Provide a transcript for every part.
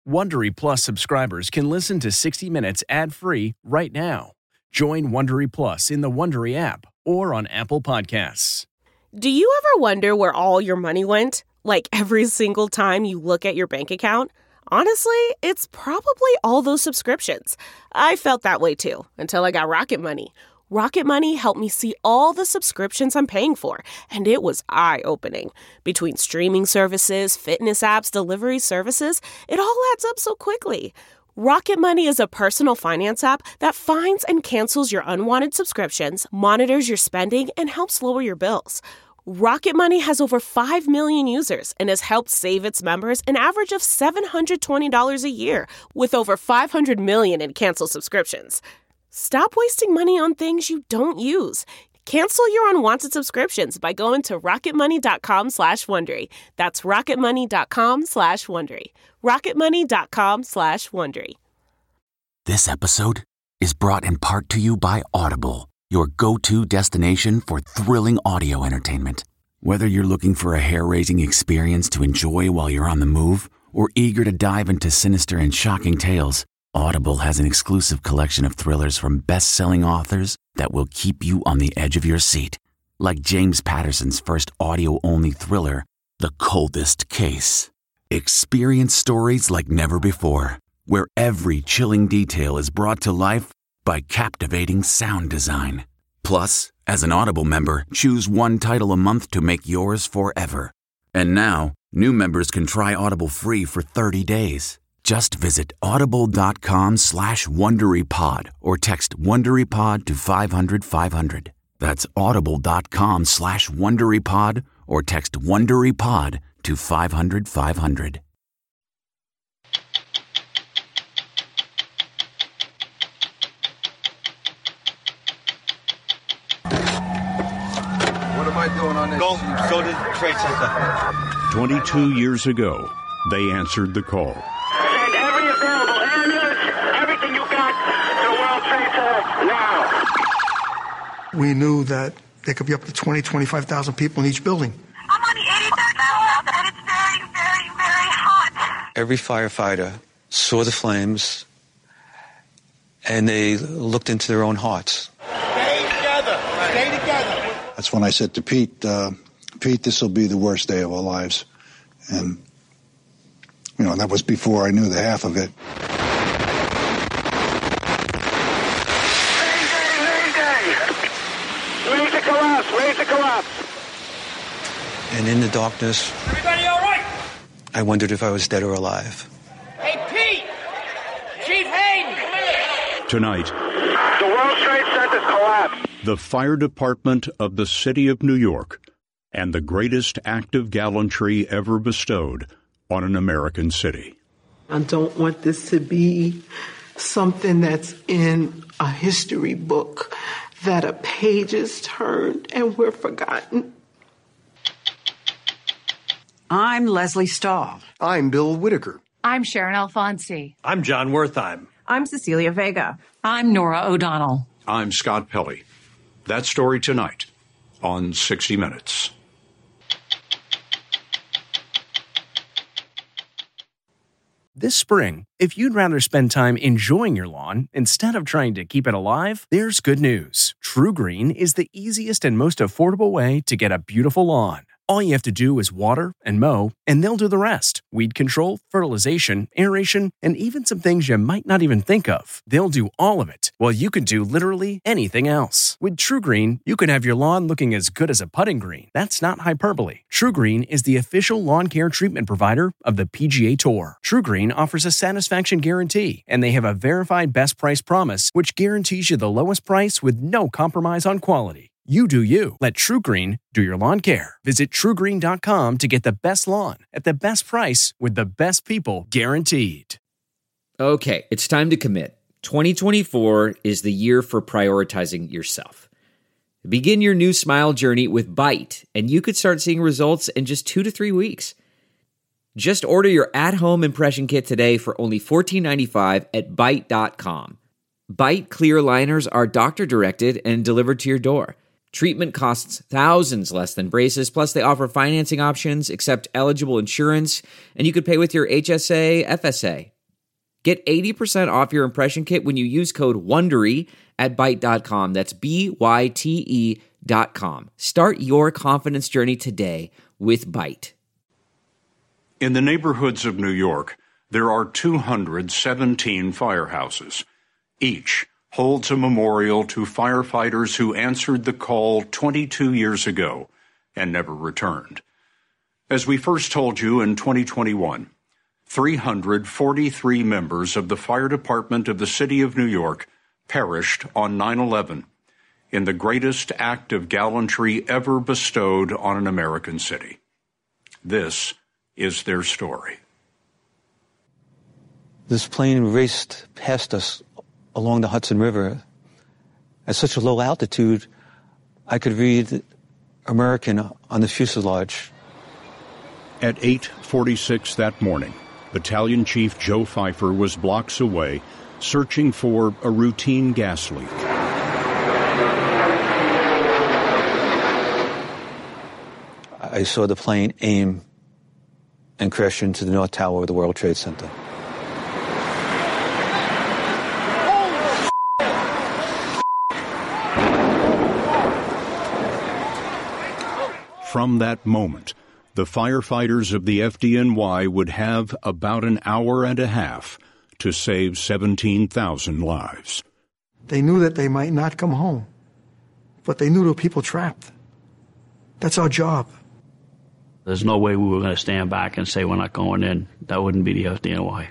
Wondery Plus subscribers can listen to 60 Minutes ad-free right now. Join Wondery Plus in the Wondery app or on Apple Podcasts. Do you ever wonder where all your money went? Like every single time you look at your bank account? Honestly, it's probably all those subscriptions. I felt that way too, until I got Rocket Money. Rocket Money helped me see all the subscriptions I'm paying for, and it was eye-opening. Between streaming services, fitness apps, delivery services, it all adds up so quickly. Rocket Money is a personal finance app that finds and cancels your unwanted subscriptions, monitors your spending, and helps lower your bills. Rocket Money has over 5 million users and has helped save its members an average of $720 a year, with over 500 million in canceled subscriptions. Stop wasting money on things you don't use. Cancel your unwanted subscriptions by going to rocketmoney.com/Wondery. That's rocketmoney.com/Wondery. rocketmoney.com/Wondery. This episode is brought in part to you by Audible, your go-to destination for thrilling audio entertainment. Whether you're looking for a hair-raising experience to enjoy while you're on the move or eager to dive into sinister and shocking tales, Audible has an exclusive collection of thrillers from best-selling authors that will keep you on the edge of your seat. Like James Patterson's first audio-only thriller, The Coldest Case. Experience stories like never before, where every chilling detail is brought to life by captivating sound design. Plus, as an Audible member, choose one title a month to make yours forever. And now, new members can try Audible free for 30 days. Just visit audible.com/WonderyPod or text WonderyPod to 500-500. That's audible.com/WonderyPod or text WonderyPod to 500-500. What am I doing on this? Go to the Trade Center. 22 years ago, they answered the call. Send every available ambulance, everything you got to World Trade Center now. We knew that there could be up to 25,000 people in each building. I'm on the 83rd floor, and it's very, very, very hot. Every firefighter saw the flames, and they looked into their own hearts. Stay together. Stay together. That's when I said to Pete, Pete, this will be the worst day of our lives. And, you know, that was before I knew the half of it. Raise the collapse. Raise the collapse. And in the darkness, Everybody all right? I wondered if I was dead or alive. Hey, Pete! Chief Hayden! Tonight, The World Trade Center's collapsed. the fire department of the city of New York and the greatest act of gallantry ever bestowed on an American city. I don't want this to be something that's in a history book, that a page is turned and we're forgotten. I'm Leslie Stahl. I'm Bill Whitaker. I'm Sharon Alfonsi. I'm John Wertheim. I'm Cecilia Vega. I'm Nora O'Donnell. I'm Scott Pelley. That story tonight on 60 Minutes. This spring, if you'd rather spend time enjoying your lawn instead of trying to keep it alive, there's good news. True Green is the easiest and most affordable way to get a beautiful lawn. All you have to do is water and mow, and they'll do the rest. Weed control, fertilization, aeration, and even some things you might not even think of. They'll do all of it, while you can do literally anything else. With True Green, you can have your lawn looking as good as a putting green. That's not hyperbole. True Green is the official lawn care treatment provider of the PGA Tour. True Green offers a satisfaction guarantee, and they have a verified best price promise, which guarantees you the lowest price with no compromise on quality. You do you. Let True Green do your lawn care. Visit TrueGreen.com to get the best lawn at the best price with the best people guaranteed. Okay, it's time to commit. 2024 is the year for prioritizing yourself. Begin your new smile journey with Byte, and you could start seeing results in just 2 to 3 weeks. Just order your at-home impression kit today for only $14.95 at Byte.com. Byte clear liners are doctor-directed and delivered to your door. Treatment costs thousands less than braces, plus they offer financing options, accept eligible insurance, and you could pay with your HSA, FSA. Get 80% off your impression kit when you use code WONDERY at Byte.com. That's BYTE.com. Start your confidence journey today with Byte. In the neighborhoods of New York, there are 217 firehouses. Each holds a memorial to firefighters who answered the call 22 years ago and never returned. As we first told you in 2021, 343 members of the fire department of the city of New York perished on 9/11 in the greatest act of gallantry ever bestowed on an American city. This is their story. This plane raced past us along the Hudson River at such a low altitude, I could read American on the fuselage. At 8:46 that morning, Battalion Chief Joe Pfeiffer was blocks away, searching for a routine gas leak. I saw the plane aim and crash into the North Tower of the World Trade Center. From that moment, the firefighters of the FDNY would have about an hour and a half to save 17,000 lives. They knew that they might not come home, but they knew there were people trapped. That's our job. There's no way we were going to stand back and say we're not going in. That wouldn't be the FDNY.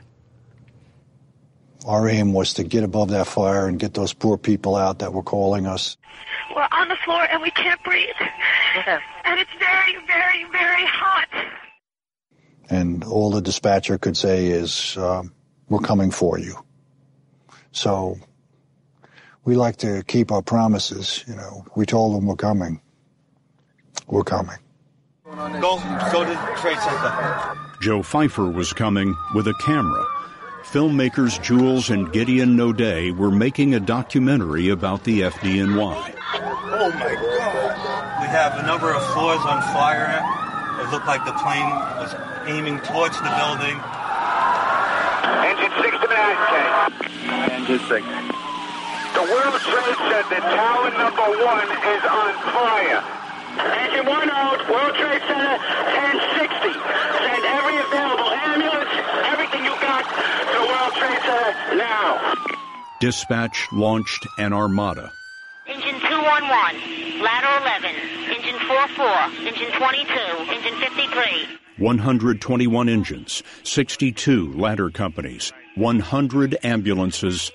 Our aim was to get above that fire and get those poor people out that were calling us. We're on the floor and we can't breathe. And it's very, very, very hot. And all the dispatcher could say is, we're coming for you. So we like to keep our promises. You know, we told them we're coming. We're coming. Go to the Trade Center. Joe Pfeiffer was coming with a camera. Filmmakers Jules and Gideon Naudet were making a documentary about the FDNY. Oh, my God. We have a number of floors on fire. It looked like the plane was aiming towards the building. Engine 6 to Kay. Engine 6. The World Trade Center, tower number 1 is on fire. Engine 1 out, World Trade Center, 1060. Send every available ambulance, everything you got to World Trade Center now. Dispatch launched an armada. Engine 211, ladder 11, engine 44, engine 22, engine 53. 121 engines, 62 ladder companies, 100 ambulances,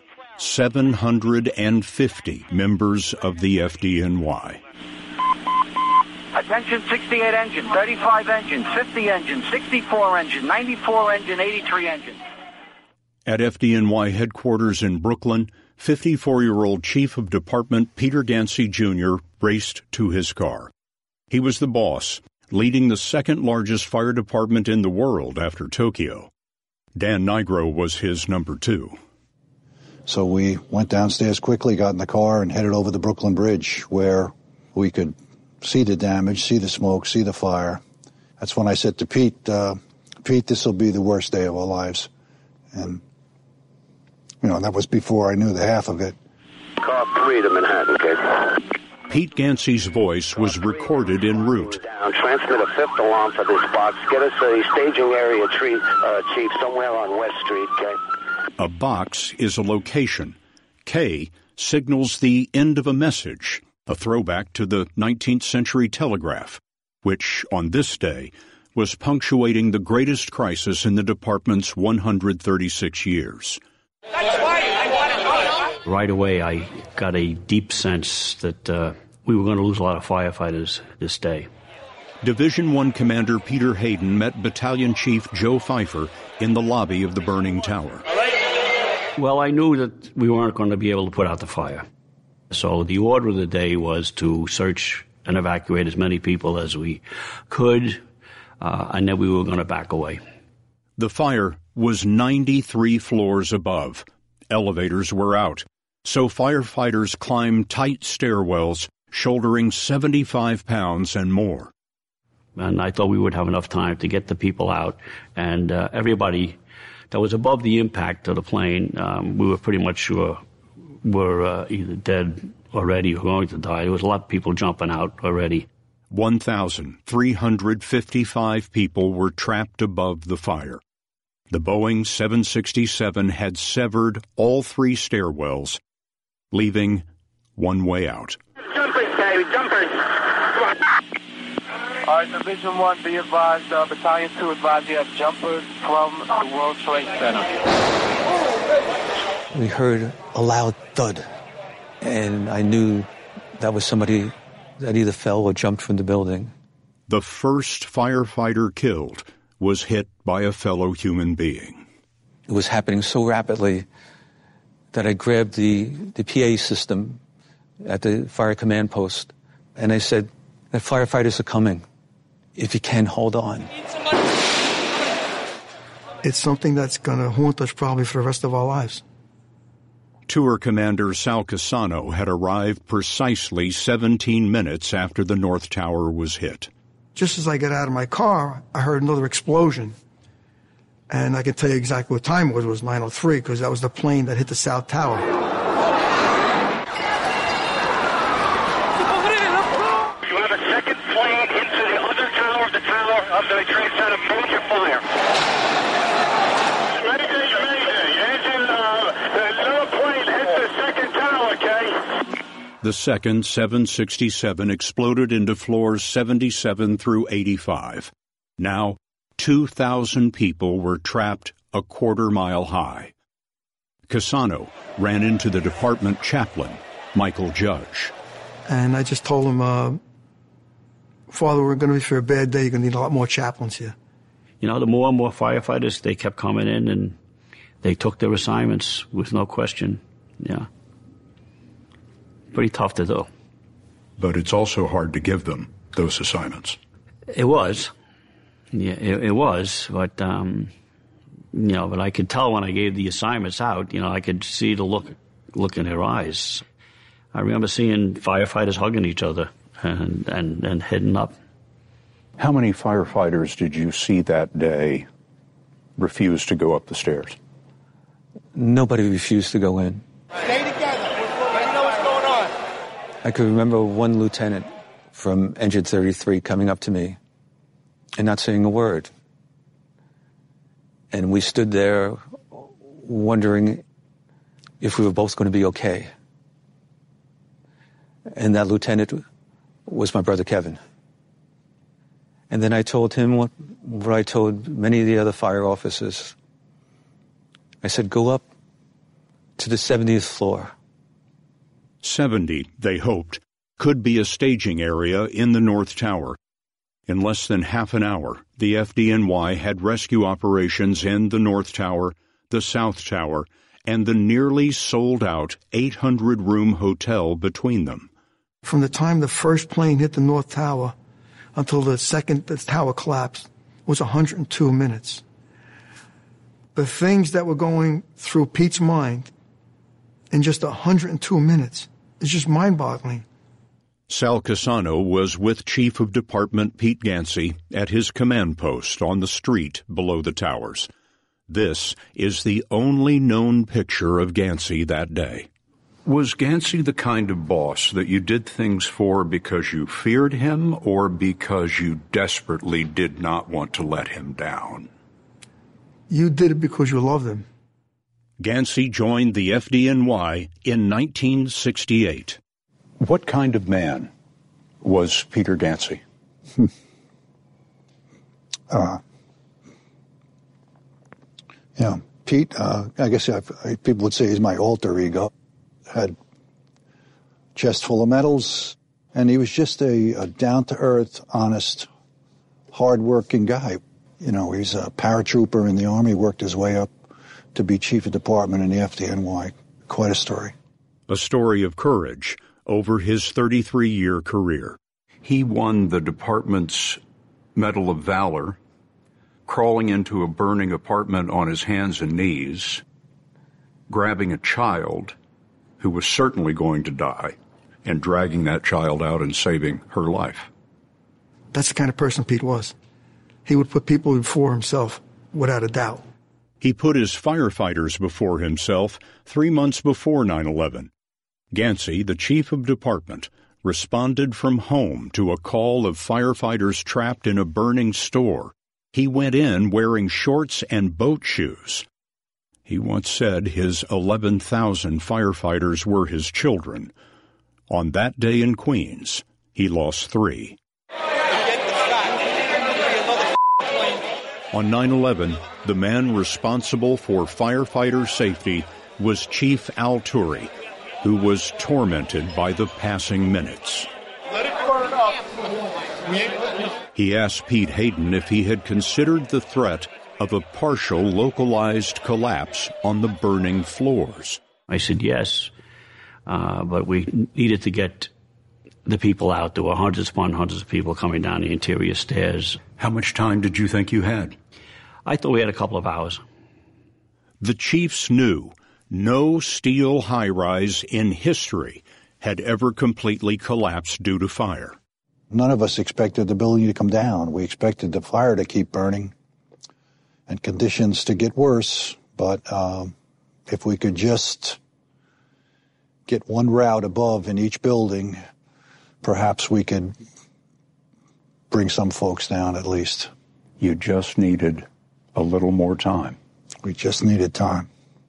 750 members of the FDNY. Attention 68 engine, 35 engine, 50 engine, 64 engine, 94 engine, 83 engine. At FDNY headquarters in Brooklyn, 54-year-old Chief of Department Peter Dancy Jr. raced to his car. He was the boss, leading the second-largest fire department in the world after Tokyo. Dan Nigro was his number 2. So we went downstairs quickly, got in the car, and headed over the Brooklyn Bridge, where we could see the damage, see the smoke, see the fire. That's when I said to Pete, Pete, this will be the worst day of our lives. And, you know, that was before I knew the half of it. Car 3 to Manhattan, Kay. Pete Dancy's voice was recorded en route. Transmit a 5th alarm for this box. Get us a staging area, Chief, somewhere on West Street, Kay. A box is a location. K signals the end of a message, a throwback to the 19th century telegraph, which, on this day, was punctuating the greatest crisis in the department's 136 years. Right away, I got a deep sense that we were going to lose a lot of firefighters this day. Division I Commander Peter Hayden met Battalion Chief Joe Pfeiffer in the lobby of the burning tower. Well, I knew that we weren't going to be able to put out the fire. So the order of the day was to search and evacuate as many people as we could, and then we were going to back away. The fire was 93 floors above. Elevators were out, so firefighters climbed tight stairwells, shouldering 75 pounds and more. And I thought we would have enough time to get the people out, and everybody that was above the impact of the plane, we were pretty much sure were either dead already or going to die. There was a lot of people jumping out already. 1,355 people were trapped above the fire. The Boeing 767 had severed all 3 stairwells, leaving one way out. Jumpers, baby, jumpers. All right, Division 1, be advised, Battalion 2 advised you have jumpers from the World Trade Center. We heard a loud thud, and I knew that was somebody that either fell or jumped from the building. The first firefighter killed was hit by a fellow human being. It was happening so rapidly that I grabbed the PA system at the fire command post, and I said, "The firefighters are coming. If you can, hold on." It's something that's going to haunt us probably for the rest of our lives. Tour Commander Sal Cassano had arrived precisely 17 minutes after the North Tower was hit. Just as I got out of my car, I heard another explosion. And I can tell you exactly what time it was. It was 9:03, because that was the plane that hit the South Tower. You have a second plane into the other tower of the Trade Center. Major fire. Mayday. Engine, another plane hit the second tower, okay? The second 767 exploded into floors 77 through 85. Now, 2,000 people were trapped a quarter-mile high. Cassano ran into the department chaplain, Michael Judge. And I just told him, Father, we're going to be for a bad day. You're going to need a lot more chaplains here. You know, the more and more firefighters, they kept coming in, and they took their assignments with no question. Yeah. Pretty tough to do. But it's also hard to give them those assignments. It was. Yeah, it was. But, but I could tell when I gave the assignments out, I could see the look in their eyes. I remember seeing firefighters hugging each other and heading up. How many firefighters did you see that day refuse to go up the stairs? Nobody refused to go in. Stay together. You know what's going on. I could remember one lieutenant from Engine 33 coming up to me and not saying a word. And we stood there wondering if we were both going to be okay. And that lieutenant was my brother Kevin. And then I told him what I told many of the other fire officers. I said, go up to the 70th floor. 70, they hoped, could be a staging area in the North Tower. In less than half an hour, the FDNY had rescue operations in the North Tower, the South Tower, and the nearly sold-out 800-room hotel between them. From the time the first plane hit the North Tower until the tower collapsed was 102 minutes. The things that were going through Pete's mind in just 102 minutes is just mind-boggling. Sal Cassano was with Chief of Department Pete Gansey at his command post on the street below the towers. This is the only known picture of Gansey that day. Was Gansey the kind of boss that you did things for because you feared him or because you desperately did not want to let him down? You did it because you loved him. Gansey joined the FDNY in 1968. What kind of man was Peter Gansey? Pete, I guess people would say he's my alter ego. Had chest full of medals, and he was just a down-to-earth, honest, hard-working guy. He's a paratrooper in the Army, worked his way up to be chief of department in the FDNY. Quite a story. A story of courage over his 33-year career. He won the department's Medal of Valor, crawling into a burning apartment on his hands and knees, grabbing a child who was certainly going to die, and dragging that child out and saving her life. That's the kind of person Pete was. He would put people before himself, without a doubt. He put his firefighters before himself 3 months before 9/11. Gansey, the chief of department, responded from home to a call of firefighters trapped in a burning store. He went in wearing shorts and boat shoes. He once said his 11,000 firefighters were his children. On that day in Queens, he lost 3. On 9/11, the man responsible for firefighter safety was Chief Al Turi, who was tormented by the passing minutes. Let it burn up. He asked Pete Hayden if he had considered the threat of a partial localized collapse on the burning floors. I said yes, but we needed to get the people out. There were hundreds upon hundreds of people coming down the interior stairs. How much time did you think you had? I thought we had a couple of hours. The chiefs knew no steel high-rise in history had ever completely collapsed due to fire. None of us expected the building to come down. We expected the fire to keep burning and conditions to get worse. But if we could just get one route above in each building, perhaps we could bring some folks down at least. You just needed a little more time. We just needed time.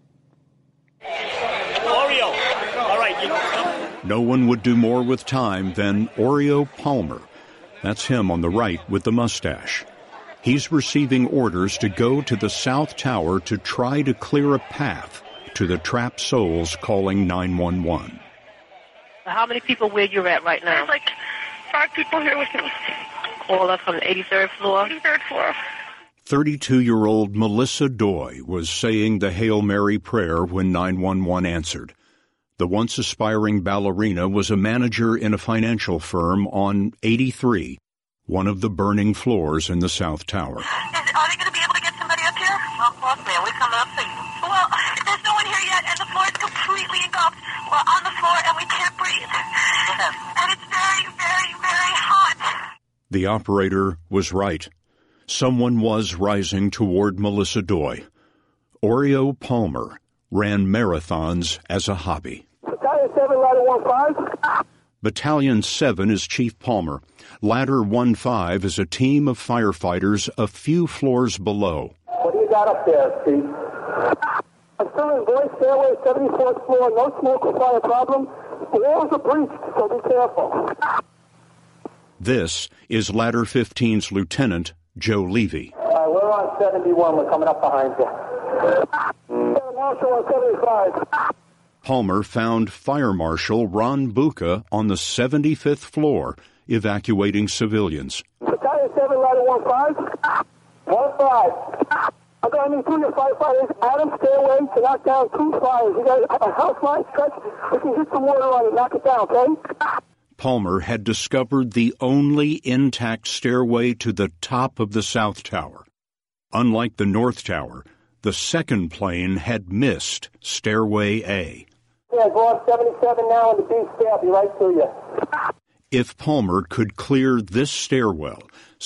Oreo. All right. No one would do more with time than Oreo Palmer. That's him on the right with the mustache. He's receiving orders to go to the South Tower to try to clear a path to the trapped souls calling 911. How many people where you're at right now? There's like 5 people here with me. All up from the 83rd floor? 83rd floor. 32-year-old Melissa Doy was saying the Hail Mary prayer when 911 answered. The once aspiring ballerina was a manager in a financial firm on 83, one of the burning floors in the South Tower. Are they going to be able to get somebody up here? Well, of course, man. We're coming up to you. Well, there's no one here yet, and the floor is completely engulfed. We're on the floor, and we can't breathe. And it's very, very, very hot. The operator was right. Someone was rising toward Melissa Doy. Oreo Palmer ran marathons as a hobby. Battalion 7, ladder 15. Battalion 7 is Chief Palmer. Ladder 15 is a team of firefighters a few floors below. What do you got up there, Chief? I'm still in voice stairway, 74th floor, no smoke or fire problem. The walls are breached, so be careful. This is Ladder 15's Lieutenant Joe Levy. All right, we're on 71. We're coming up behind you. Marshal on 75. Palmer found Fire Marshal Ron Buca on the 75th floor, evacuating civilians. Battalion 7, ladder 15. 15. I'm going to need 2 firefighters. Adam, stairway to knock down 2 fires. You got a house line stretch. We can hit some water on it, knock it down, okay? Palmer had discovered the only intact stairway to the top of the South Tower. Unlike the North Tower, the second plane had missed Stairway A. Yeah, go on 77 now in the B stair. I'll be right to you. If Palmer could clear this stairwell,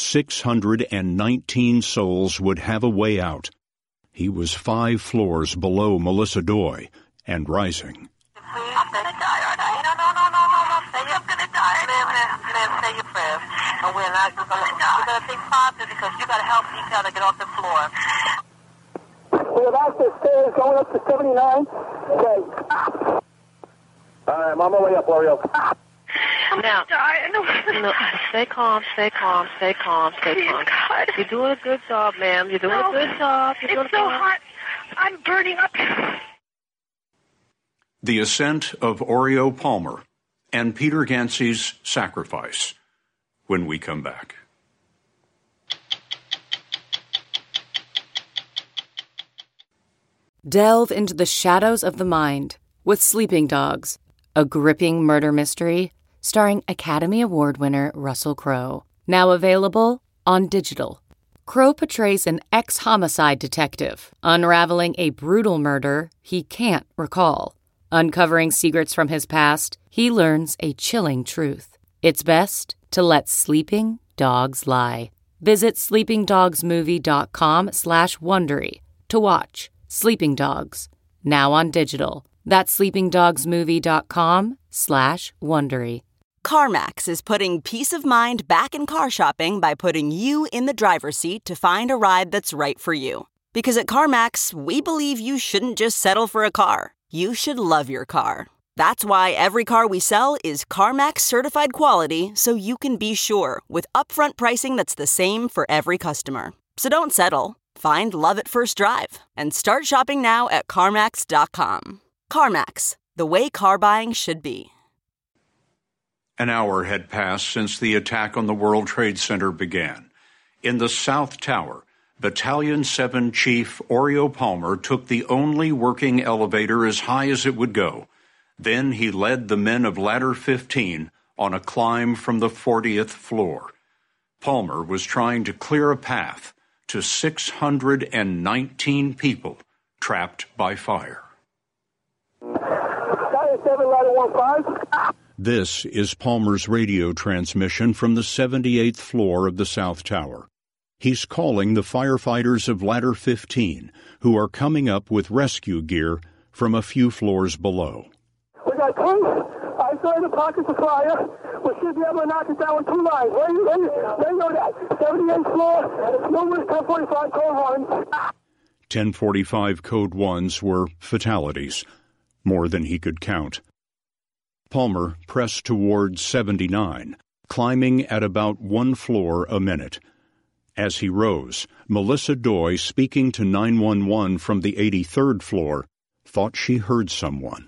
619 souls would have a way out. He was 5 floors below Melissa Doy and rising. I'm going to die, aren't I? No. Say I'm going to die. Live, say your prayers. And we're not going to think positive because you got to help each other get off the floor. We have access stairs going up to 79. Okay. All right, I'm on my way up, Oreo. Now, no, stay calm. God. You're doing a good job, ma'am. You're doing a good job. It's so hot. I'm burning up. The Ascent of Oreo Palmer and Peter Gansey's Sacrifice, when we come back. Delve into the shadows of the mind with Sleeping Dogs, a gripping murder mystery starring Academy Award winner Russell Crowe. Now available on digital. Crowe portrays an ex-homicide detective unraveling a brutal murder he can't recall. Uncovering secrets from his past, he learns a chilling truth. It's best to let sleeping dogs lie. Visit sleepingdogsmovie.com/Wondery To watch Sleeping Dogs, now on digital. That's sleepingdogsmovie.com/Wondery. CarMax is putting peace of mind back in car shopping by putting you in the driver's seat to find a ride that's right for you. Because at CarMax, we believe you shouldn't just settle for a car. You should love your car. That's why every car we sell is CarMax certified quality, so you can be sure with upfront pricing that's the same for every customer. So don't settle. Find love at first drive and start shopping now at CarMax.com. CarMax, the way car buying should be. An hour had passed since the attack on the World Trade Center began. In the South Tower, Battalion 7 Chief Oreo Palmer took the only working elevator as high as it would go. Then he led the men of Ladder 15 on a climb from the 40th floor. Palmer was trying to clear a path to 619 people trapped by fire. This is Palmer's radio transmission from the 78th floor of the South Tower. He's calling the firefighters of Ladder 15, who are coming up with rescue gear from a few floors below. We got tanks. I saw in the pockets of fire. We should be able to knock it down with 2 lines. Where you know that? 78th floor, numerous 1045 code 1s. 1045 code 1s were fatalities, more than he could count. Palmer pressed towards 79, climbing at about 1 floor a minute. As he rose, Melissa Doy, speaking to 911 from the 83rd floor, thought she heard someone.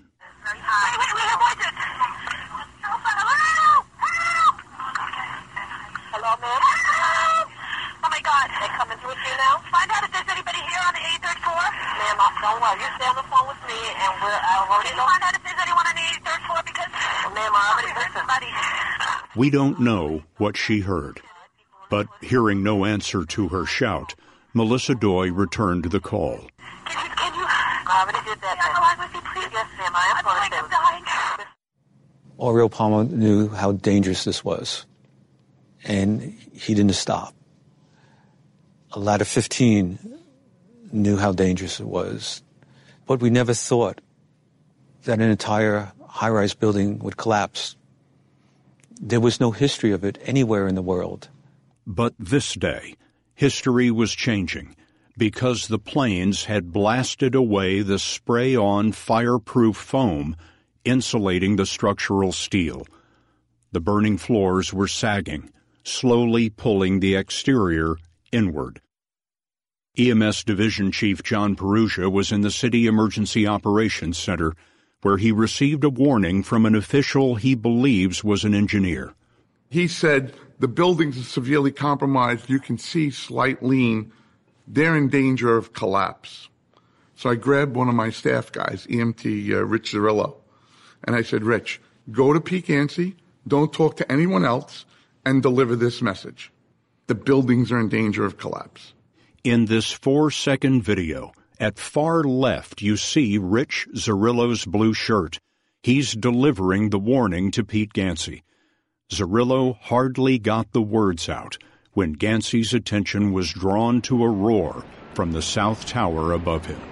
Hello, ma'am? Oh, my God. They coming through with you now? Find out if there's anybody here on the 83rd floor. Ma'am, don't worry. You stay on the phone with me, and I'll already know. Find out if there's anyone on the 83rd floor, because, well, ma'am, I already heard somebody. We don't know what she heard. But hearing no answer to her shout, Melissa Doy returned the call. Can you? I already did that. Can I lie with you, please? Yes, ma'am. I am going to dying. Oreo Palmer knew how dangerous this was, and he didn't stop. Ladder 15 knew how dangerous it was, but we never thought that an entire high-rise building would collapse. There was no history of it anywhere in the world. But this day, history was changing because the planes had blasted away the spray-on fireproof foam insulating the structural steel. The burning floors were sagging, slowly pulling the exterior inward. EMS Division Chief John Perugia was in the City Emergency Operations Center, where he received a warning from an official he believes was an engineer. He said, the buildings are severely compromised. You can see slight lean. They're in danger of collapse. So I grabbed one of my staff guys, EMT Rich Zerillo, and I said, Rich, go to Peak Yancey, don't talk to anyone else, and deliver this message. The buildings are in danger of collapse. In this 4-second video, at far left you see Rich Zerillo's blue shirt. He's delivering the warning to Pete Gansey. Zerillo hardly got the words out when Gansey's attention was drawn to a roar from the South Tower above him.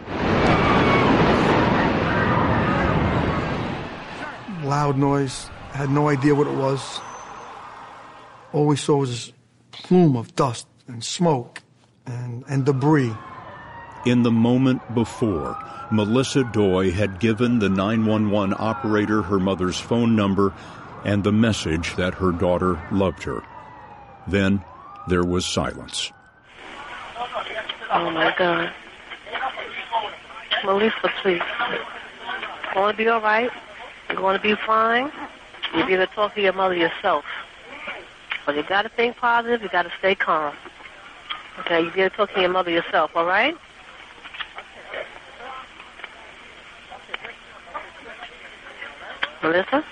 Loud noise, had no idea what it was. All we saw was this plume of dust and smoke and debris. In the moment before, Melissa Doy had given the 911 operator her mother's phone number and the message that her daughter loved her. Then there was silence. Oh, my God. Melissa, please. It's going to be all right. You're going to be fine. You'll be able to talk to your mother yourself. But you got to think positive. You got to stay calm. Okay, you'll be able to talk to your mother yourself, all right? Melissa?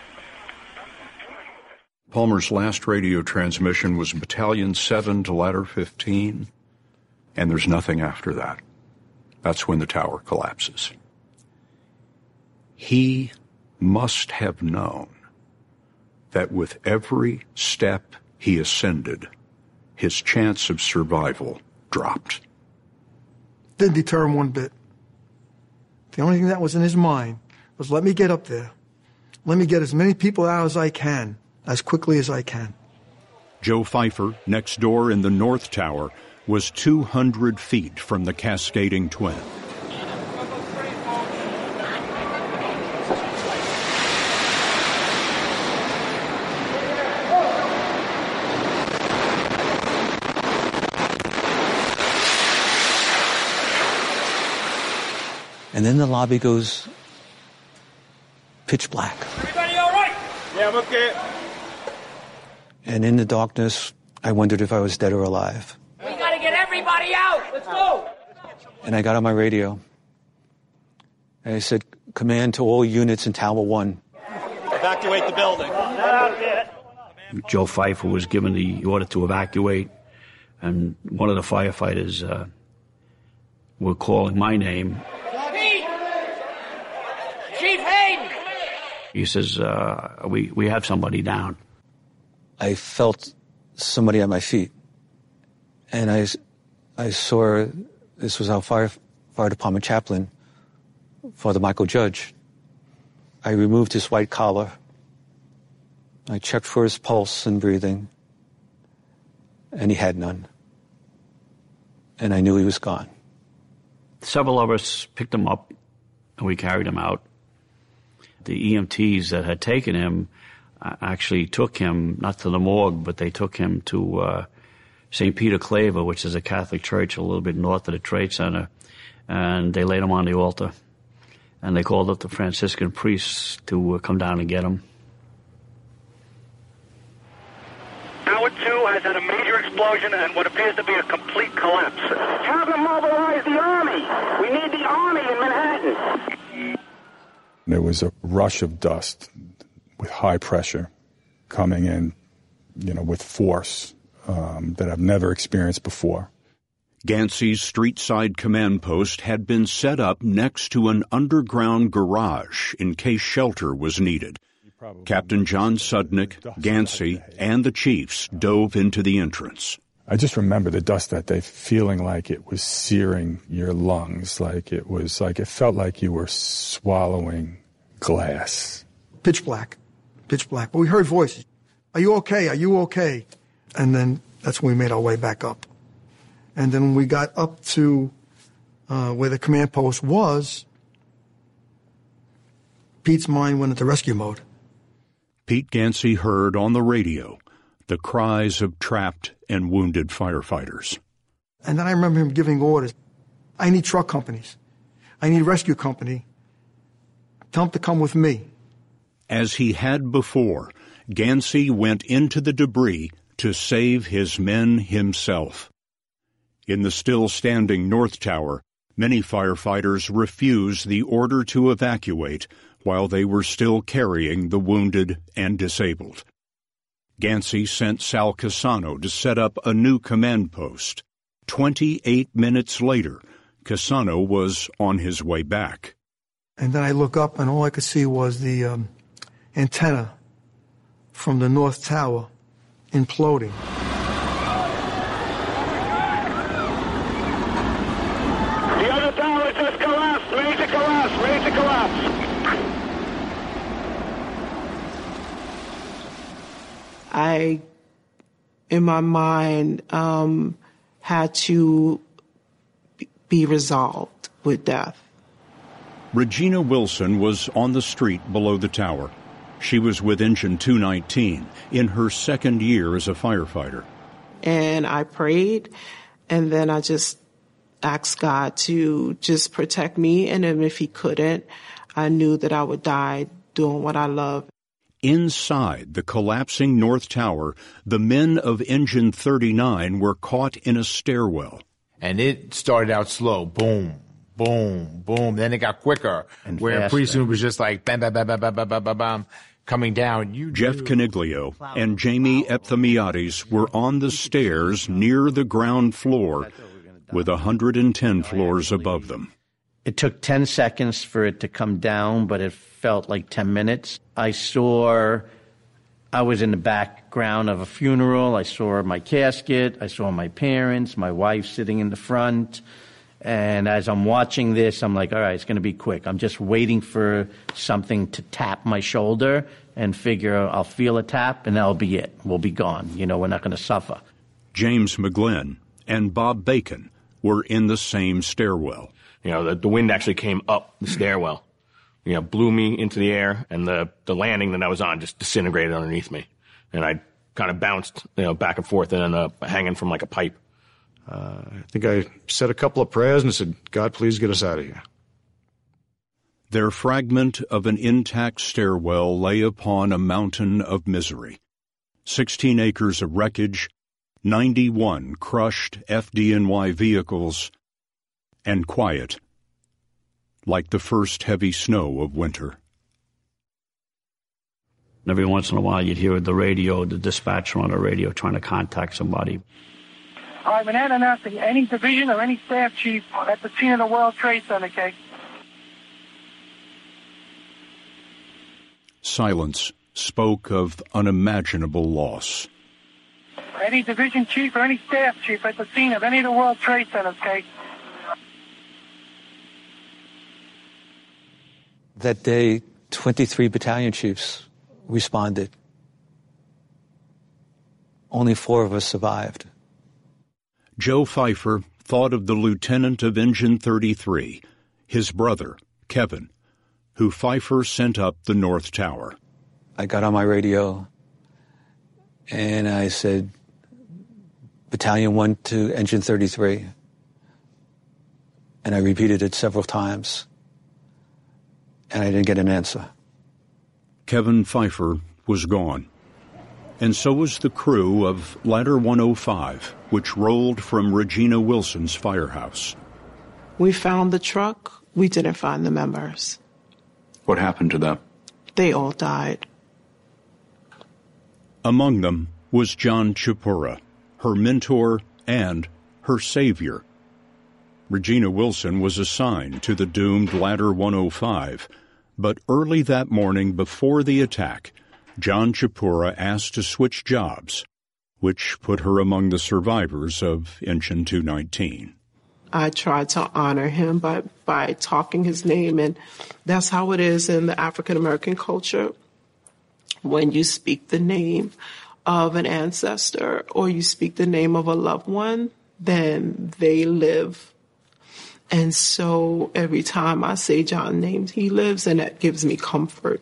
Palmer's last radio transmission was Battalion 7 to Ladder 15, and there's nothing after that. That's when the tower collapses. He must have known that with every step he ascended, his chance of survival dropped. Didn't deter him one bit. The only thing that was in his mind was, let me get up there. Let me get as many people out as I can, as quickly as I can. Joe Pfeiffer, next door in the North Tower, was 200 feet from the cascading twin. And then the lobby goes pitch black. Everybody all right? Yeah, I'm okay. And in the darkness, I wondered if I was dead or alive. We gotta get everybody out. Let's go. And I got on my radio. And I said, command to all units in Tower 1. Evacuate the building. Joe Pfeiffer was given the order to evacuate, and one of the firefighters were calling my name. Chief Hayden! He says, we have somebody down. I felt somebody at my feet. And I saw, this was our fire department chaplain, Father Michael Judge. I removed his white collar. I checked for his pulse and breathing. And he had none. And I knew he was gone. Several of us picked him up, and we carried him out. The EMTs that had taken him actually took him, not to the morgue, but they took him to St. Peter Claver, which is a Catholic church a little bit north of the Trade Center, and they laid him on the altar. And they called up the Franciscan priests to come down and get him. Tower 2 has had a major explosion and what appears to be a complete collapse. Have them mobilize the Army. We need the Army in Manhattan. There was a rush of dust with high pressure coming in, with force that I've never experienced before. Gansey's street-side command post had been set up next to an underground garage in case shelter was needed. Captain John Sudnick, Gansey, and the chiefs dove into the entrance. I just remember the dust that day feeling like it was searing your lungs, it felt like you were swallowing glass. Pitch black. But we heard voices. Are you okay? Are you okay? And then that's when we made our way back up. And then when we got up to where the command post was, Pete's mind went into rescue mode. Pete Gansey heard on the radio the cries of trapped and wounded firefighters. And then I remember him giving orders. I need truck companies. I need rescue company. Tell them to come with me. As he had before, Gansey went into the debris to save his men himself. In the still-standing North Tower, many firefighters refused the order to evacuate while they were still carrying the wounded and disabled. Gansey sent Sal Cassano to set up a new command post. 28 minutes later, Cassano was on his way back. And then I look up, and all I could see was the antenna from the North Tower imploding. The other tower just collapsed. Major collapse. I, in my mind, had to be resolved with death. Regina Wilson was on the street below the tower. She was with Engine 219 in her second year as a firefighter. And I prayed, and then I just asked God to just protect me. And if he couldn't, I knew that I would die doing what I love. Inside the collapsing North Tower, the men of Engine 39 were caught in a stairwell. And it started out slow. Boom, boom, boom. Then it got quicker. And where pretty soon it was just like bam, bam, bam, bam, bam, bam, bam, bam, bam, coming down. Jeff Caniglio and Jamie Epthemiadis were on the stairs near the ground floor with 110 floors above them. It took 10 seconds for it to come down, but it felt like 10 minutes. I was in the background of a funeral. I saw my casket. I saw my parents, my wife sitting in the front. And as I'm watching this, I'm like, all right, it's going to be quick. I'm just waiting for something to tap my shoulder and figure I'll feel a tap and that'll be it. We'll be gone. You know, we're not going to suffer. James McGlynn and Bob Bacon were in the same stairwell. You know, the wind actually came up the stairwell, you know, blew me into the air, and the landing that I was on just disintegrated underneath me. And I kind of bounced, you know, back and forth and ended up hanging from like a pipe. I think I said a couple of prayers and said, God, please get us out of here. Their fragment of an intact stairwell lay upon a mountain of misery. 16 acres of wreckage, 91 crushed FDNY vehicles, and quiet, like the first heavy snow of winter. Every once in a while you'd hear the radio, the dispatcher on the radio trying to contact somebody. All right, Manhattan announcing any division or any staff chief at the scene of the World Trade Center, okay? Silence spoke of unimaginable loss. Any division chief or any staff chief at the scene of any of the World Trade Centers, okay? That day, 23 battalion chiefs responded. Only 4 of us survived. Joe Pfeiffer thought of the lieutenant of Engine 33, his brother, Kevin, who Pfeiffer sent up the North Tower. I got on my radio and I said, Battalion 1 to Engine 33. And I repeated it several times. And I didn't get an answer. Kevin Pfeiffer was gone. And so was the crew of Ladder 105, which rolled from Regina Wilson's firehouse. We found the truck. We didn't find the members. What happened to them? They all died. Among them was John Chipura, her mentor and her savior. Regina Wilson was assigned to the doomed Ladder 105, but early that morning before the attack, John Chipura asked to switch jobs, which put her among the survivors of Engine 219. I tried to honor him by talking his name, and that's how it is in the African American culture. When you speak the name of an ancestor or you speak the name of a loved one, then they live. And so every time I say John's name, he lives, and that gives me comfort.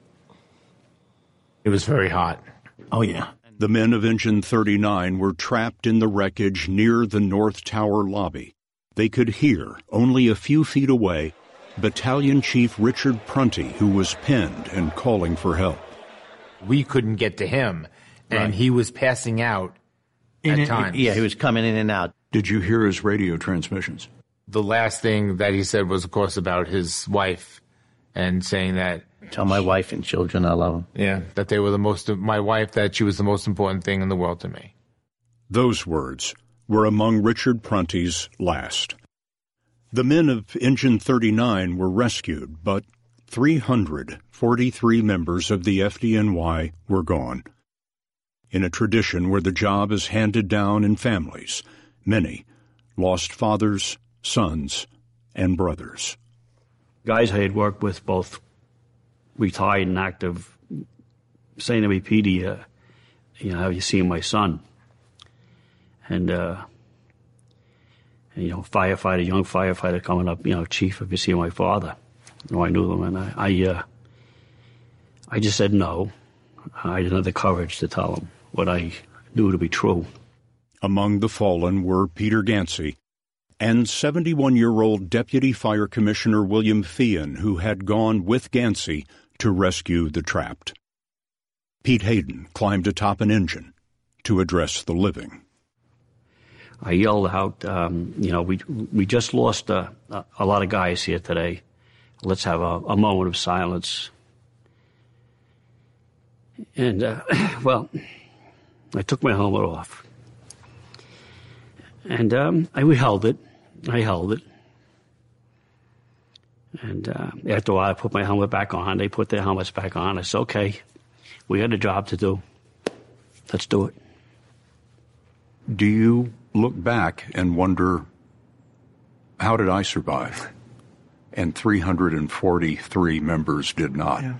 It was very hot. Oh, yeah. The men of Engine 39 were trapped in the wreckage near the North Tower lobby. They could hear, only a few feet away, Battalion Chief Richard Prunty, who was pinned and calling for help. We couldn't get to him, and he was passing out at times. Yeah, he was coming in and out. Did you hear his radio transmissions? The last thing that he said was, of course, about his wife and saying that... Tell my wife and children I love them. Yeah, that they were my wife, that she was the most important thing in the world to me. Those words were among Richard Prunty's last. The men of Engine 39 were rescued, but 343 members of the FDNY were gone. In a tradition where the job is handed down in families, many lost fathers, sons, and brothers. Guys I had worked with, both retired and active, saying to me, Petey, have you seen my son? And, young firefighter coming up, Chief, have you seen my father? I knew them, and I just said no. I didn't have the courage to tell him what I knew to be true. Among the fallen were Peter Gansey and 71-year-old Deputy Fire Commissioner William Feehan, who had gone with Gansey to rescue the trapped. Pete Hayden climbed atop an engine to address the living. I yelled out, we just lost a lot of guys here today. Let's have a moment of silence. And, I took my helmet off. And we held it. I held it. And after a while, I put my helmet back on. They put their helmets back on. I said, okay, we got a job to do. Let's do it. Do you look back and wonder How did I survive? And 343 members did not. Yeah.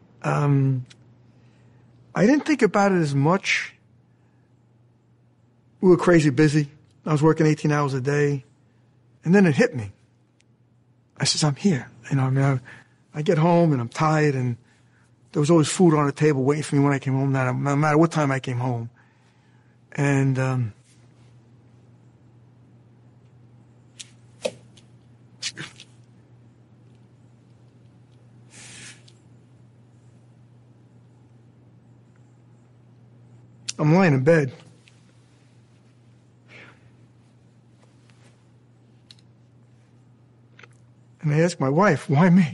I didn't think about it as much. We were crazy busy. I was working 18 hours a day. And then it hit me. I said, I'm here. I get home and I'm tired, and there was always food on the table waiting for me when I came home, no matter what time I came home. And I'm lying in bed. And I asked my wife, why me?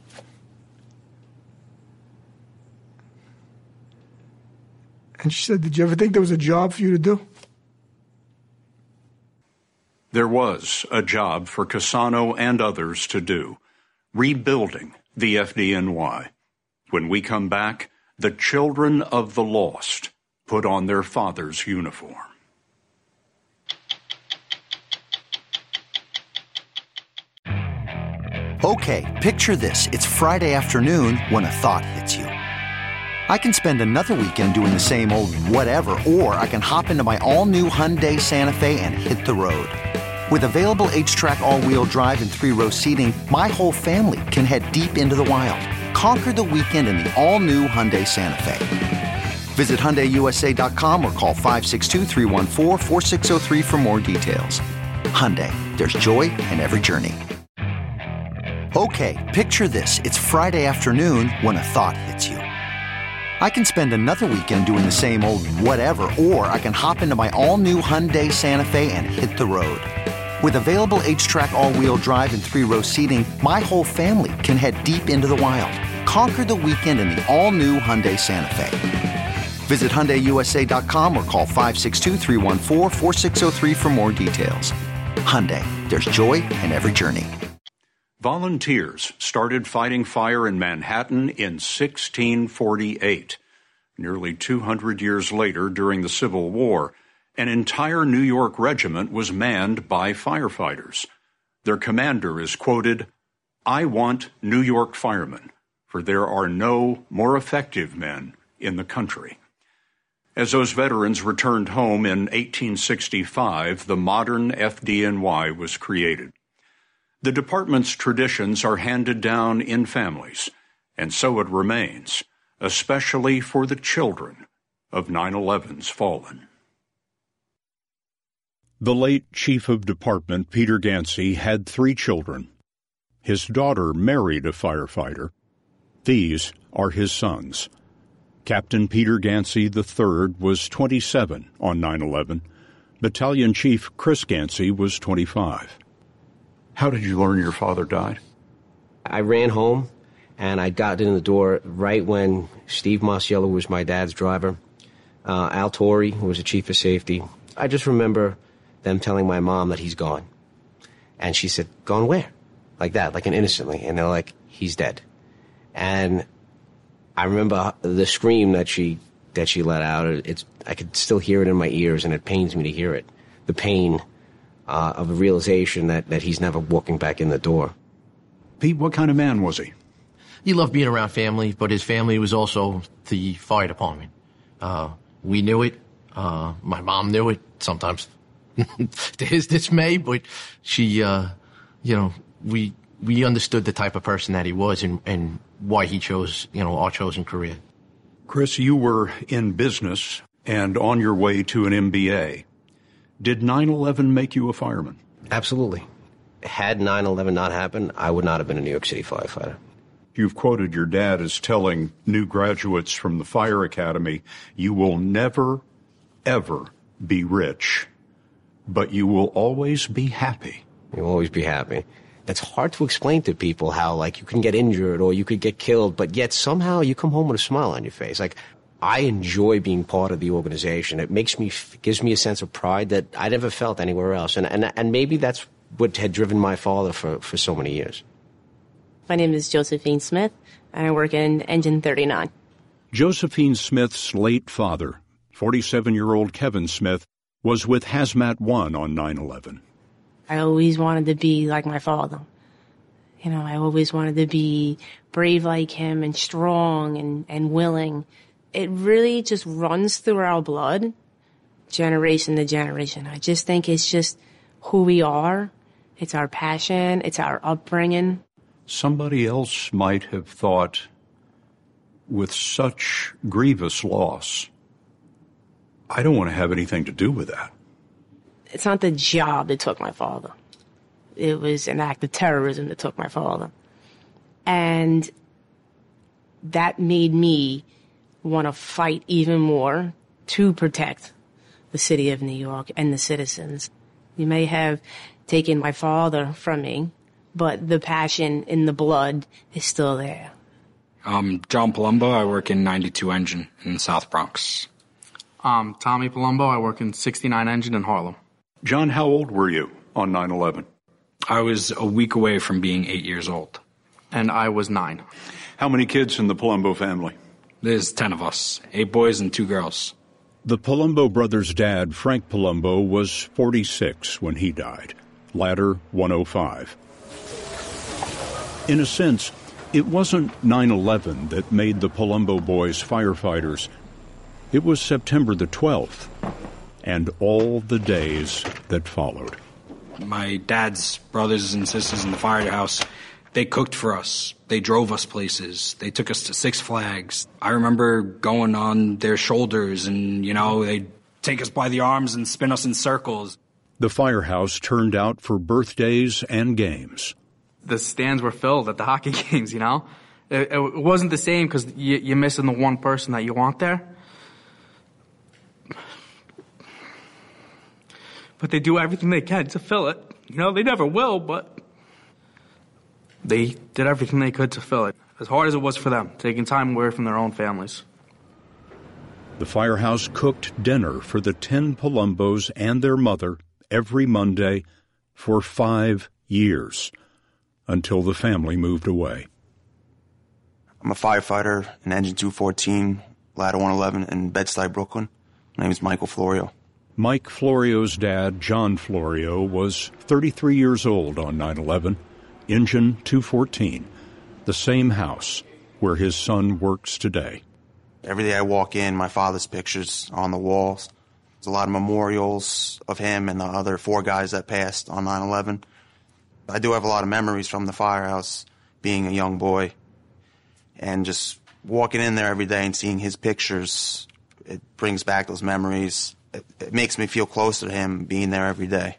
And she said, did you ever think there was a job for you to do? There was a job for Cassano and others to do, rebuilding the FDNY. When we come back, the children of the lost put on their father's uniform. Okay, picture this. It's Friday afternoon when a thought hits you. I can spend another weekend doing the same old whatever, or I can hop into my all-new Hyundai Santa Fe and hit the road. With available H-Track all-wheel drive and 3-row seating, my whole family can head deep into the wild. Conquer the weekend in the all-new Hyundai Santa Fe. Visit HyundaiUSA.com or call 562-314-4603 for more details. Hyundai, there's joy in every journey. Okay, picture this. It's Friday afternoon when a thought hits you. I can spend another weekend doing the same old whatever, or I can hop into my all-new Hyundai Santa Fe and hit the road. With available H-Track all-wheel drive and 3-row seating, my whole family can head deep into the wild. Conquer the weekend in the all-new Hyundai Santa Fe. Visit HyundaiUSA.com or call 562-314-4603 for more details. Hyundai, there's joy in every journey. Volunteers started fighting fire in Manhattan in 1648. Nearly 200 years later, during the Civil War, an entire New York regiment was manned by firefighters. Their commander is quoted, "I want New York firemen, for there are no more effective men in the country." As those veterans returned home in 1865, the modern FDNY was created. The department's traditions are handed down in families, and so it remains, especially for the children of 9/11's fallen. The late Chief of Department, Peter Gansey, had 3 children. His daughter married a firefighter. These are his sons. Captain Peter Gansey III was 27 on 9/11. Battalion Chief Chris Gansey was 25. How did you learn your father died? I ran home, and I got in the door right when Steve Masiello was my dad's driver. Al Torrey, who was the chief of safety. I just remember them telling my mom that he's gone. And she said, "Gone where?" Like that, like an innocently. And they're like, "He's dead." And I remember the scream that she let out. I could still hear it in my ears, and it pains me to hear it. The pain of the realization that he's never walking back in the door. Pete, what kind of man was he? He loved being around family, but his family was also the fire department. We knew it. My mom knew it, sometimes to his dismay, but she, we understood the type of person that he was and why he chose, our chosen career. Chris, you were in business and on your way to an MBA. Did 9/11 make you a fireman? Absolutely. Had 9/11 not happened, I would not have been a New York City firefighter. You've quoted your dad as telling new graduates from the Fire Academy, "You will never, ever be rich, but you will always be happy." You'll always be happy. It's hard to explain to people how, you can get injured or you could get killed, but yet somehow you come home with a smile on your face. I enjoy being part of the organization. It gives me a sense of pride that I never felt anywhere else. And maybe that's what had driven my father for so many years. My name is Josephine Smith, and I work in Engine 39. Josephine Smith's late father, 47-year-old Kevin Smith, was with Hazmat 1 on 9/11. I always wanted to be like my father. You know, I always wanted to be brave like him and strong and willing. It really just runs through our blood, generation to generation. I just think it's just who we are. It's our passion. It's our upbringing. Somebody else might have thought, with such grievous loss, I don't want to have anything to do with that. It's not the job that took my father. It was an act of terrorism that took my father. And that made me want to fight even more to protect the city of New York and the citizens. You may have taken my father from me, but the passion in the blood is still there. John Palumbo. I work in 92 Engine in the South Bronx. Tommy Palumbo. I work in 69 Engine in Harlem. John, how old were you on 9/11? I was a week away from being 8 years old. And I was 9. How many kids in the Palumbo family? There's 10 of us, 8 boys and 2 girls. The Palumbo brothers' dad, Frank Palumbo, was 46 when he died, latter 105. In a sense, it wasn't 9/11 that made the Palumbo boys firefighters. It was September the 12th and all the days that followed. My dad's brothers and sisters in the firehouse, they cooked for us. They drove us places. They took us to Six Flags. I remember going on their shoulders and, they'd take us by the arms and spin us in circles. The firehouse turned out for birthdays and games. The stands were filled at the hockey games, It wasn't the same because you're missing the one person that you want there. But they do everything they can to fill it. They never will, but they did everything they could to fill it, as hard as it was for them, taking time away from their own families. The firehouse cooked dinner for the 10 Palumbos and their mother every Monday for 5 years, until the family moved away. I'm a firefighter in Engine 214, Ladder 111 in Bed-Stuy, Brooklyn. My name is Michael Florio. Mike Florio's dad, John Florio, was 33 years old on 9/11, Engine 214, the same house where his son works today. Every day I walk in, my father's pictures on the walls. There's a lot of memorials of him and the other 4 guys that passed on 9/11. I do have a lot of memories from the firehouse, being a young boy, and just walking in there every day and seeing his pictures, it brings back those memories. It makes me feel closer to him being there every day.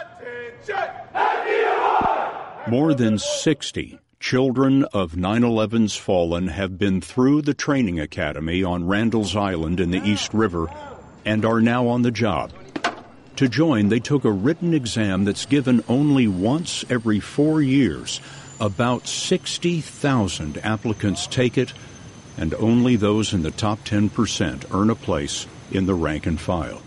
More than 60 children of 9/11's fallen have been through the training academy on Randall's Island in the East River and are now on the job. To join, they took a written exam that's given only once every 4 years. About 60,000 applicants take it, and only those in the top 10% earn a place in the rank and file.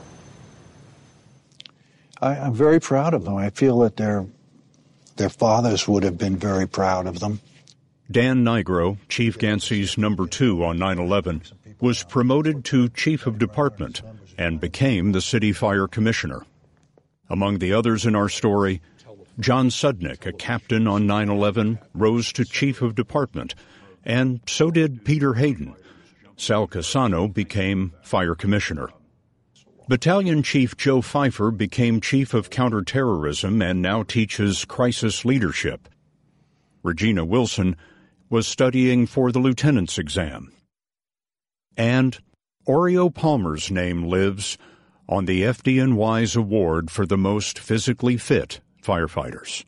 I'm very proud of them. I feel that their fathers would have been very proud of them. Dan Nigro, Chief Gansey's number 2 on 9/11, was promoted to Chief of Department and became the City Fire Commissioner. Among the others in our story, John Sudnick, a captain on 9/11, rose to Chief of Department, and so did Peter Hayden. Sal Casano became Fire Commissioner. Battalion Chief Joe Pfeiffer became Chief of Counterterrorism and now teaches crisis leadership. Regina Wilson was studying for the lieutenant's exam. And Oreo Palmer's name lives on the FDNY's award for the most physically fit firefighters.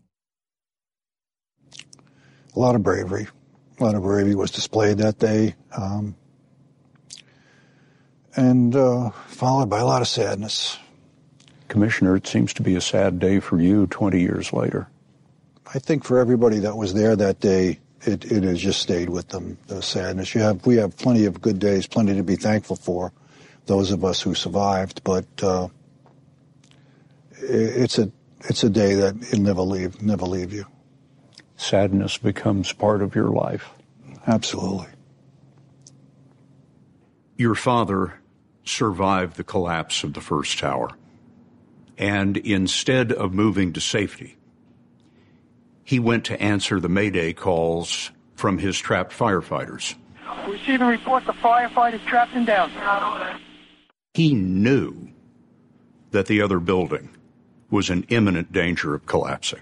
A lot of bravery. A lot of bravery was displayed that day, and followed by a lot of sadness. Commissioner, it seems to be a sad day for you 20 years later. I think for everybody that was there that day, it has just stayed with them, the sadness. We have plenty of good days, plenty to be thankful for, those of us who survived, but it's a day that will never leave you. Sadness becomes part of your life. Absolutely. Your father survived the collapse of the first tower. And instead of moving to safety, he went to answer the Mayday calls from his trapped firefighters. Receiving report, the firefighters trapped and down. He knew that the other building was in imminent danger of collapsing.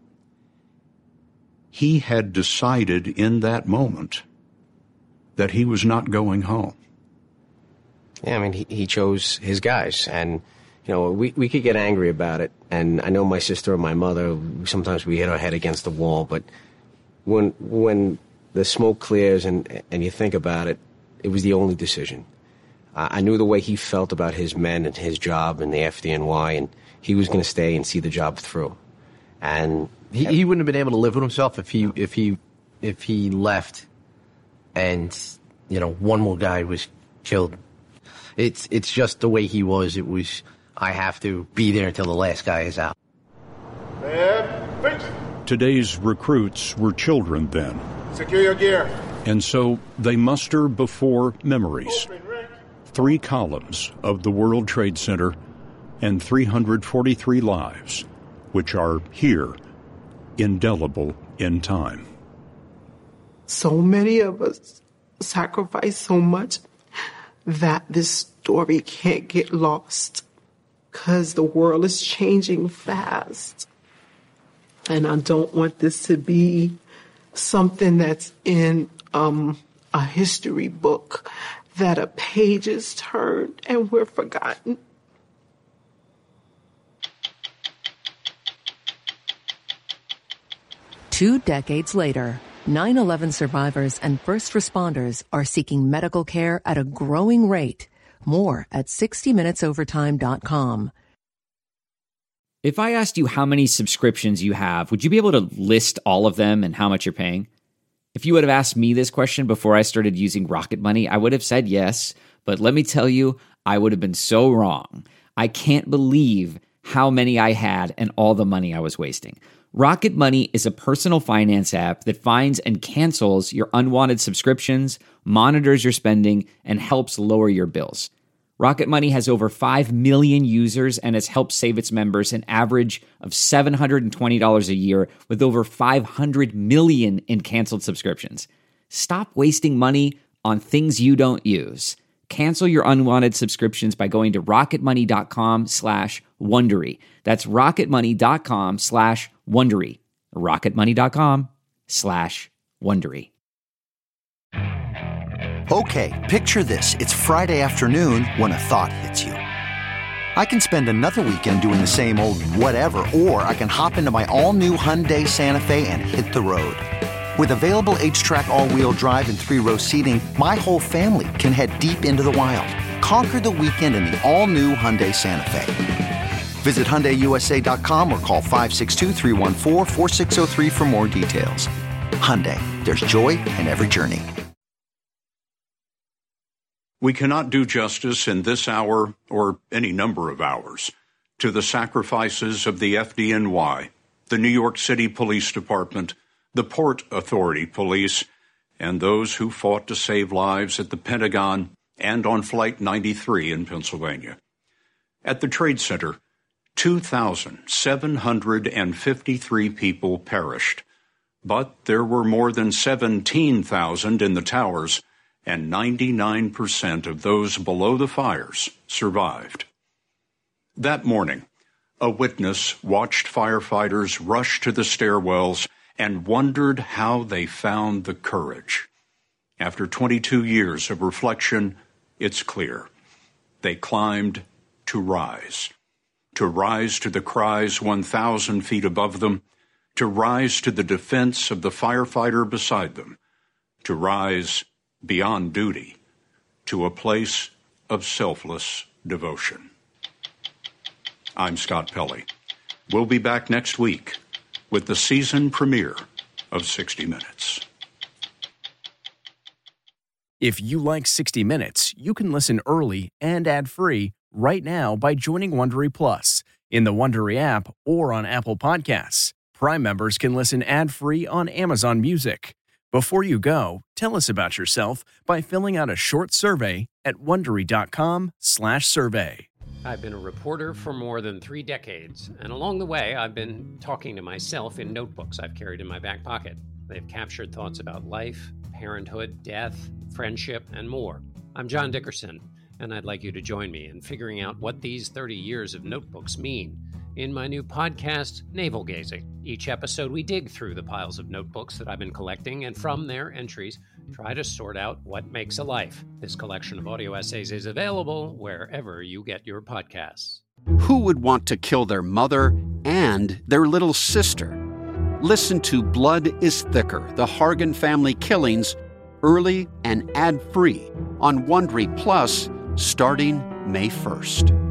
He had decided in that moment that he was not going home. Yeah, I mean, he chose his guys, and, you know, we could get angry about it, and I know my sister and my mother, sometimes we hit our head against the wall, but when the smoke clears and you think about it, it was the only decision. I knew the way he felt about his men and his job and the FDNY, and he was going to stay and see the job through. And he wouldn't have been able to live with himself if he left, and, you know, one more guy was killed. It's just the way he was. It was, I have to be there until the last guy is out. Today's recruits were children then. Secure your gear. And so they muster before memories. 3 columns of the World Trade Center and 343 lives, which are here, indelible in time. So many of us sacrifice so much that this story can't get lost, because the world is changing fast. And I don't want this to be something that's in a history book, that a page is turned and we're forgotten. Two decades later, 9/11 survivors and first responders are seeking medical care at a growing rate. More at 60minutesovertime.com. If I asked you how many subscriptions you have, would you be able to list all of them and how much you're paying? If you would have asked me this question before I started using Rocket Money, I would have said yes, but let me tell you, I would have been so wrong. I can't believe how many I had and all the money I was wasting. Rocket Money is a personal finance app that finds and cancels your unwanted subscriptions, monitors your spending, and helps lower your bills. Rocket Money has over 5 million users and has helped save its members an average of $720 a year with over 500 million in canceled subscriptions. Stop wasting money on things you don't use. Cancel your unwanted subscriptions by going to rocketmoney.com/Wondery. That's rocketmoney.com/Wondery. rocketmoney.com/Wondery. Okay, picture this. It's Friday afternoon when a thought hits you. I can spend another weekend doing the same old whatever, or I can hop into my all-new Hyundai Santa Fe and hit the road. With available H-Track all-wheel drive and 3-row seating, my whole family can head deep into the wild. Conquer the weekend in the all-new Hyundai Santa Fe. Visit HyundaiUSA.com or call 562-314-4603 for more details. Hyundai, there's joy in every journey. We cannot do justice in this hour or any number of hours to the sacrifices of the FDNY, the New York City Police Department, the Port Authority Police, and those who fought to save lives at the Pentagon and on Flight 93 in Pennsylvania. At the Trade Center, 2,753 people perished, but there were more than 17,000 in the towers, and 99% of those below the fires survived. That morning, a witness watched firefighters rush to the stairwells and wondered how they found the courage. After 22 years of reflection, it's clear. They climbed to rise to the cries 1,000 feet above them, to rise to the defense of the firefighter beside them, to rise beyond duty to a place of selfless devotion. I'm Scott Pelley. We'll be back next week with the season premiere of 60 Minutes. If you like 60 Minutes, you can listen early and ad-free right now by joining Wondery Plus in the Wondery app or on Apple Podcasts. Prime members can listen ad-free on Amazon Music. Before you go, tell us about yourself by filling out a short survey at Wondery.com/survey. I've been a reporter for more than 3 decades, and along the way, I've been talking to myself in notebooks I've carried in my back pocket. They've captured thoughts about life, parenthood, death, friendship, and more. I'm John Dickerson, and I'd like you to join me in figuring out what these 30 years of notebooks mean in my new podcast, Navel Gazing. Each episode, we dig through the piles of notebooks that I've been collecting, and from their entries, try to sort out what makes a life. This collection of audio essays is available wherever you get your podcasts. Who would want to kill their mother and their little sister? Listen to Blood is Thicker, the Hargan family killings, early and ad-free on Wondery Plus starting May 1st.